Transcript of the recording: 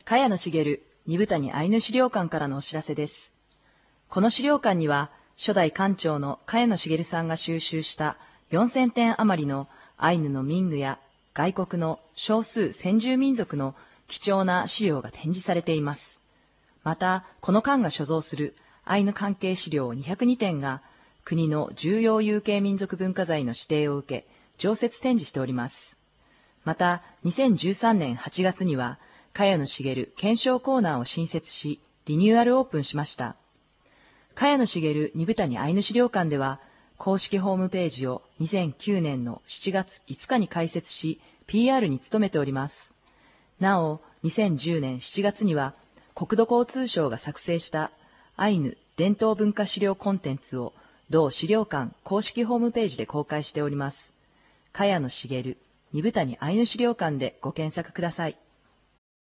茅野茂二部谷アイヌ資料館からのお知らせです。この資料館には、初代館長の茅野茂さんが収集した4000点余りのアイヌの民具や外国の少数先住民族の貴重な資料が展示されています。また、この館が所蔵するアイヌ関係資料202点が国の重要有形民族文化財の指定を受け、常設展示しております。また、2013年8月には、茅野茂検証コーナーを新設し、リニューアルオープンしました。茅野茂二部谷アイヌ資料館では、公式ホームページを2009年の7月5日に開設し、PR に努めております。なお、2010年7月には、国土交通省が作成したアイヌ伝統文化資料コンテンツを同資料館公式ホームページで公開しております。茅野茂二部谷アイヌ資料館でご検索ください。